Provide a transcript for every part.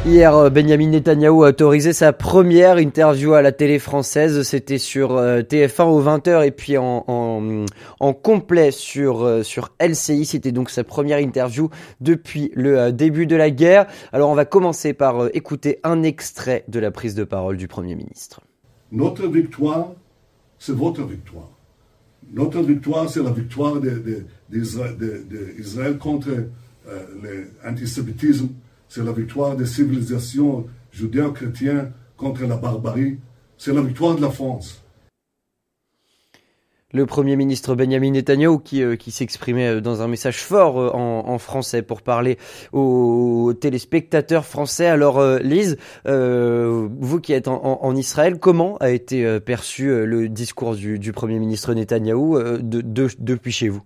Hier, Benyamin Netanyahou a autorisé sa première interview à la télé française. C'était sur TF1 aux 20h et puis en complet sur LCI. C'était donc sa première interview depuis le début de la guerre. Alors on va commencer par écouter un extrait de la prise de parole du Premier ministre. Notre victoire, c'est votre victoire. Notre victoire, c'est la victoire d'Israël contre l'antisémitisme. C'est la victoire des civilisations judéo-chrétiennes contre la barbarie. C'est la victoire de la France. Le Premier ministre Benyamin Netanyahou qui s'exprimait dans un message fort en français pour parler aux téléspectateurs français. Alors Lise, vous qui êtes en Israël, comment a été perçu le discours du Premier ministre Netanyahou depuis chez vous ?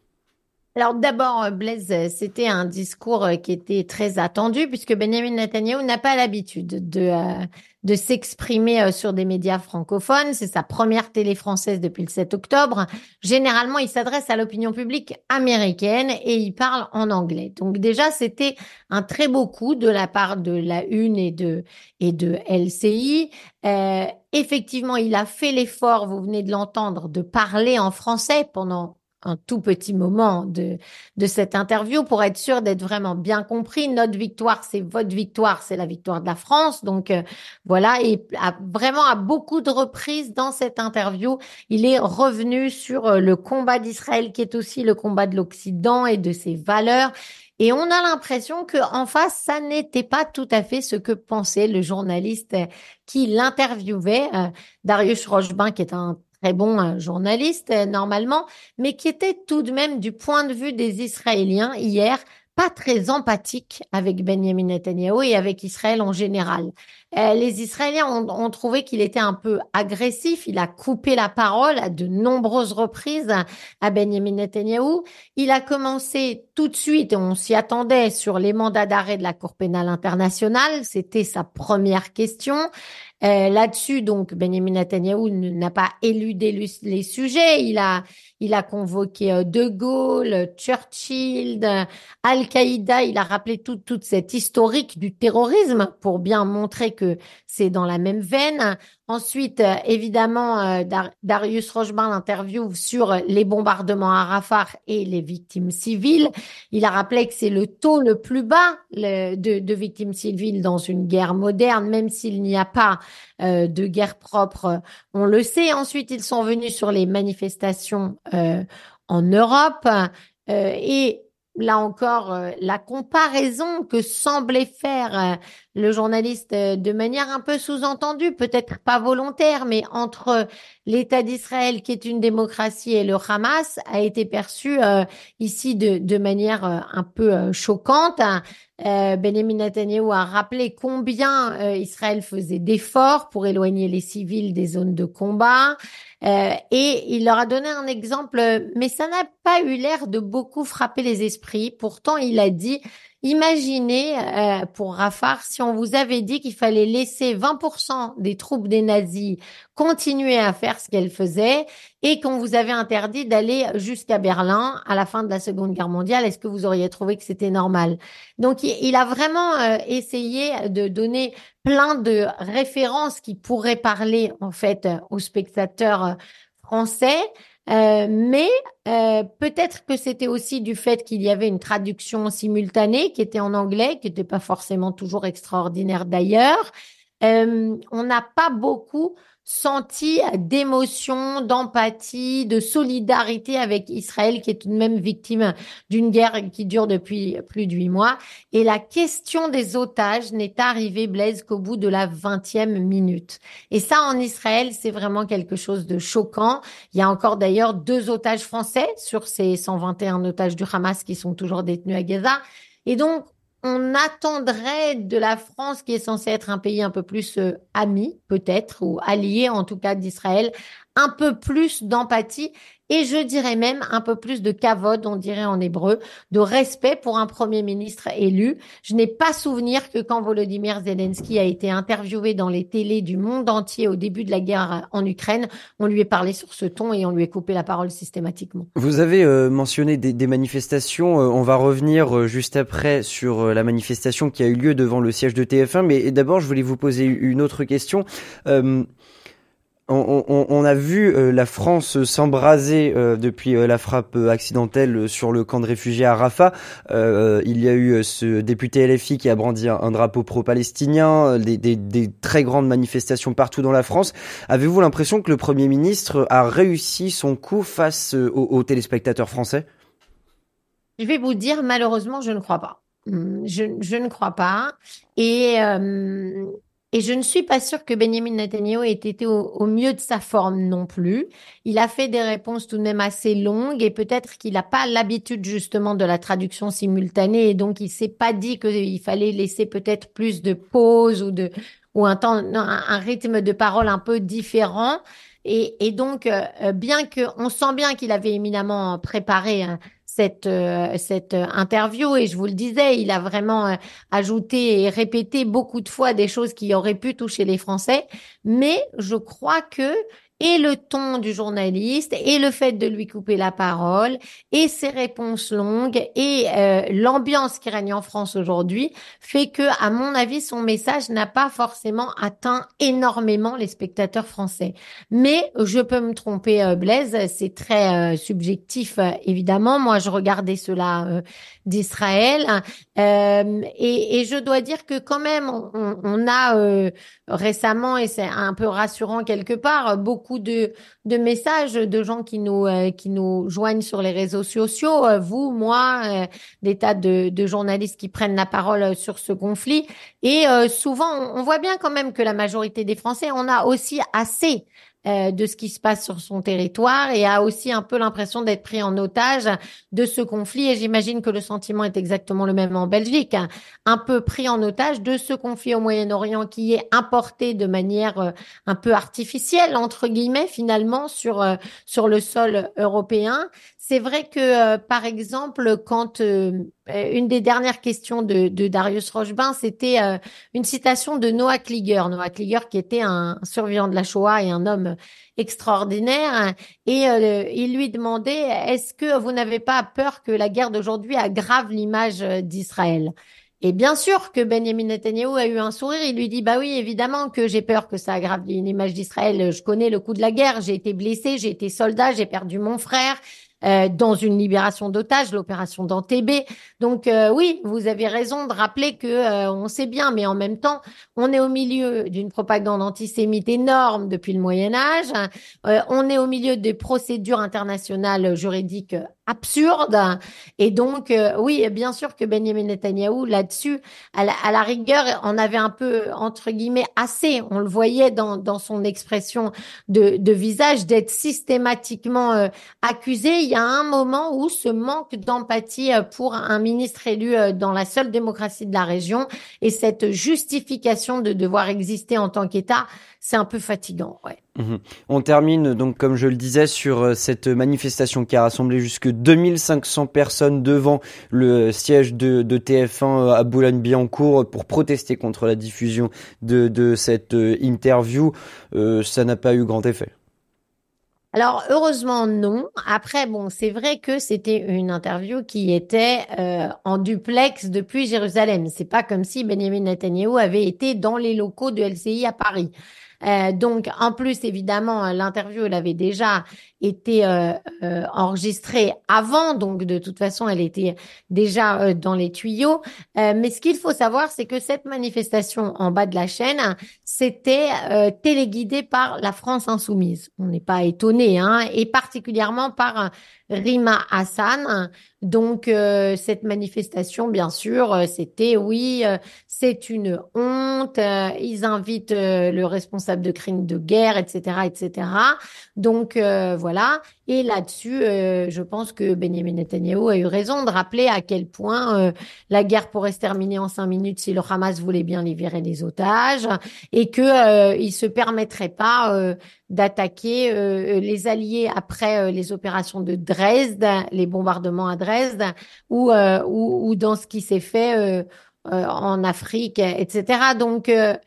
Alors d'abord, Blaise, c'était un discours qui était très attendu puisque Benyamin Netanyahou n'a pas l'habitude de s'exprimer sur des médias francophones. C'est sa première télé française depuis le 7 octobre. Généralement, il s'adresse à l'opinion publique américaine et il parle en anglais. Donc déjà, c'était un très beau coup de la part de la Une et de LCI. Effectivement, il a fait l'effort, vous venez de l'entendre, de parler en français pendant un tout petit moment de cette interview pour être sûr d'être vraiment bien compris. Notre victoire, c'est votre victoire, c'est la victoire de la France. Donc voilà, et vraiment à beaucoup de reprises dans cette interview, il est revenu sur le combat d'Israël qui est aussi le combat de l'Occident et de ses valeurs. Et on a l'impression qu'en face, ça n'était pas tout à fait ce que pensait le journaliste qui l'interviewait, Darius Rochbin, qui est un très bon journaliste normalement, mais qui était tout de même du point de vue des Israéliens hier pas très empathique avec Benyamin Netanyahou et avec Israël en général. Les Israéliens ont trouvé qu'il était un peu agressif. Il a coupé la parole à de nombreuses reprises à Benyamin Netanyahou. Il a commencé tout de suite, et on s'y attendait, sur les mandats d'arrêt de la Cour pénale internationale. C'était sa première question. Là-dessus, donc, Benyamin Netanyahou n'a pas éludé les sujets. Il a convoqué De Gaulle, Churchill, Al-Qaïda. Il a rappelé toute cette historique du terrorisme pour bien montrer que c'est dans la même veine. Ensuite, évidemment, Darius Rochbin l'interview sur les bombardements à Rafah et les victimes civiles. Il a rappelé que c'est le taux le plus bas de victimes civiles dans une guerre moderne, même s'il n'y a pas de guerre propre, on le sait. Ensuite, ils sont venus sur les manifestations en Europe et là encore, la comparaison que semblait faire le journaliste de manière un peu sous-entendue, peut-être pas volontaire, mais entre l'État d'Israël, qui est une démocratie, et le Hamas, a été perçue ici de manière un peu choquante. Benyamin Netanyahou a rappelé combien Israël faisait d'efforts pour éloigner les civils des zones de combat. Et il leur a donné un exemple, mais ça n'a pas eu l'air de beaucoup frapper les esprits. Pourtant, il a dit, imaginez pour Rafah, si on vous avait dit qu'il fallait laisser 20% des troupes des nazis continuer à faire ce qu'elles faisaient et qu'on vous avait interdit d'aller jusqu'à Berlin à la fin de la Seconde Guerre mondiale, est-ce que vous auriez trouvé que c'était normal? Donc, il a vraiment essayé de donner plein de références qui pourraient parler en fait aux spectateurs français, mais peut-être que c'était aussi du fait qu'il y avait une traduction simultanée qui était en anglais, qui n'était pas forcément toujours extraordinaire d'ailleurs. On n'a pas beaucoup senti d'émotion, d'empathie, de solidarité avec Israël, qui est tout de même victime d'une guerre qui dure depuis plus de 8 mois. Et la question des otages n'est arrivée, Blaise, qu'au bout de la 20e minute. Et ça, en Israël, c'est vraiment quelque chose de choquant. Il y a encore d'ailleurs 2 otages français sur ces 121 otages du Hamas qui sont toujours détenus à Gaza. Et donc, on attendrait de la France, qui est censée être un pays un peu plus ami, peut-être, ou allié en tout cas d'Israël, un peu plus d'empathie et je dirais même un peu plus de kavod, on dirait en hébreu, de respect pour un premier ministre élu. Je n'ai pas souvenir que quand Volodymyr Zelensky a été interviewé dans les télés du monde entier au début de la guerre en Ukraine, on lui ait parlé sur ce ton et on lui ait coupé la parole systématiquement. Vous avez mentionné des manifestations. On va revenir juste après sur la manifestation qui a eu lieu devant le siège de TF1. Mais d'abord, je voulais vous poser une autre question. On a vu la France s'embraser depuis la frappe accidentelle sur le camp de réfugiés à Rafah. Il y a eu ce député LFI qui a brandi un drapeau pro-palestinien, des très grandes manifestations partout dans la France. Avez-vous l'impression que le Premier ministre a réussi son coup face aux téléspectateurs français? Je vais vous dire, malheureusement, je ne crois pas. Je ne crois pas. Et, euh, et je ne suis pas sûre que Benjamin Netanyahu ait été au mieux de sa forme non plus. Il a fait des réponses tout de même assez longues et peut-être qu'il n'a pas l'habitude justement de la traduction simultanée et donc il s'est pas dit qu'il fallait laisser peut-être plus de pauses ou un temps, non, un rythme de parole un peu différent. Et donc, bien que, on sent bien qu'il avait éminemment préparé cette interview et je vous le disais, il a vraiment ajouté et répété beaucoup de fois des choses qui auraient pu toucher les Français, mais je crois que et le ton du journaliste et le fait de lui couper la parole et ses réponses longues et l'ambiance qui règne en France aujourd'hui fait que, à mon avis, son message n'a pas forcément atteint énormément les spectateurs français. Mais je peux me tromper, Blaise, c'est très subjectif, évidemment. Moi, je regardais cela d'Israël et je dois dire que quand même, on a récemment, et c'est un peu rassurant quelque part, beaucoup de messages de gens qui nous joignent sur les réseaux sociaux, vous, moi, des tas de journalistes qui prennent la parole sur ce conflit. Et souvent, on voit bien quand même que la majorité des Français, on a aussi assez de ce qui se passe sur son territoire et a aussi un peu l'impression d'être pris en otage de ce conflit. Et j'imagine que le sentiment est exactement le même en Belgique, hein. Un peu pris en otage de ce conflit au Moyen-Orient qui est importé de manière un peu artificielle, entre guillemets, finalement, sur le sol européen. C'est vrai que, par exemple, quand une des dernières questions de Darius Rochebin, c'était une citation de Noah Kliger. Noah Kliger qui était un survivant de la Shoah et un homme extraordinaire. Et il lui demandait, est-ce que vous n'avez pas peur que la guerre d'aujourd'hui aggrave l'image d'Israël? Et bien sûr que Benjamin Netanyahou a eu un sourire. Il lui dit, bah oui, évidemment que j'ai peur que ça aggrave l'image d'Israël. Je connais le coût de la guerre. J'ai été blessé, j'ai été soldat, j'ai perdu mon frère. Dans une libération d'otages, l'opération d'Entebbe. Donc oui, vous avez raison de rappeler que on sait bien, mais en même temps, on est au milieu d'une propagande antisémite énorme depuis le Moyen Âge. On est au milieu des procédures internationales juridiques absurdes. Et donc oui, bien sûr que Benjamin Netanyahou là-dessus, à la rigueur, en avait un peu entre guillemets assez. On le voyait dans son expression de visage d'être systématiquement accusé. Il y a un moment où ce manque d'empathie pour un ministre élu dans la seule démocratie de la région et cette justification de devoir exister en tant qu'État, c'est un peu fatigant, ouais. On termine donc, comme je le disais, sur cette manifestation qui a rassemblé jusque 2500 personnes devant le siège de TF1 à Boulogne-Billancourt pour protester contre la diffusion de cette interview. Ça n'a pas eu grand effet. Alors, heureusement, non. Après, bon, c'est vrai que c'était une interview qui était en duplex depuis Jérusalem. C'est pas comme si Benjamin Netanyahou avait été dans les locaux de LCI à Paris. Donc, en plus, évidemment, l'interview, elle avait déjà été enregistrée avant. Donc, de toute façon, elle était déjà dans les tuyaux. Mais ce qu'il faut savoir, c'est que cette manifestation en bas de la chaîne, c'était téléguidé par la France Insoumise. On n'est pas étonné, hein, et particulièrement par Rima Hassan. Donc, cette manifestation, bien sûr, c'était oui, c'est une honte. Ils invitent le responsable de crimes de guerre, etc., etc. Donc, voilà. Et là-dessus, je pense que Benjamin Netanyahou a eu raison de rappeler à quel point la guerre pourrait se terminer en 5 minutes si le Hamas voulait bien libérer les otages et que il se permettrait pas d'attaquer les alliés après les opérations de Dresde, les bombardements à Dresde, ou dans ce qui s'est fait en Afrique, etc. Donc,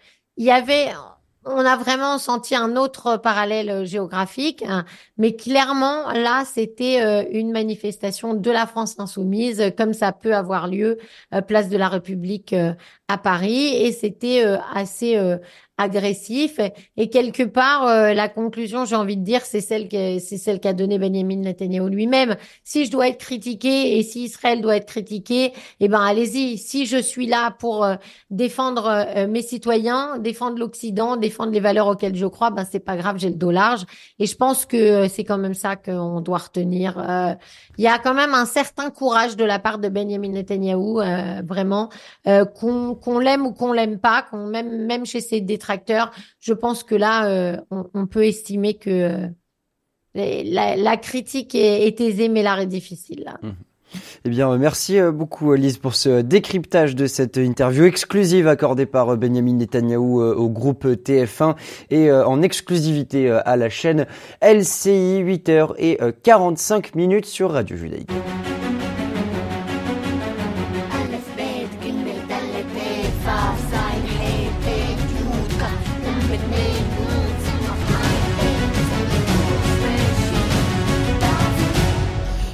on a vraiment senti un autre parallèle géographique, hein, mais clairement, là, c'était une manifestation de la France insoumise, comme ça peut avoir lieu place de la République à Paris, et c'était assez agressif. Et quelque part, la conclusion, j'ai envie de dire, c'est celle qu'a donnée Benjamin Netanyahou lui-même. Si je dois être critiqué et si Israël doit être critiqué, eh ben allez-y. Si je suis là pour défendre mes citoyens, défendre l'Occident, défendre les valeurs auxquelles je crois, ben c'est pas grave, j'ai le dos large. Et je pense que c'est quand même ça qu'on doit retenir. Il y a quand même un certain courage de la part de Benjamin Netanyahou, vraiment, qu'on l'aime ou qu'on l'aime pas, qu'on même chez ses détracteurs, je pense que là, on peut estimer que la critique est aisée, mais l'art est difficile, là. Eh bien, merci beaucoup, Lise, pour ce décryptage de cette interview exclusive accordée par Benjamin Netanyahou au groupe TF1 et en exclusivité à la chaîne LCI, 8h45 sur Radio Judaïque.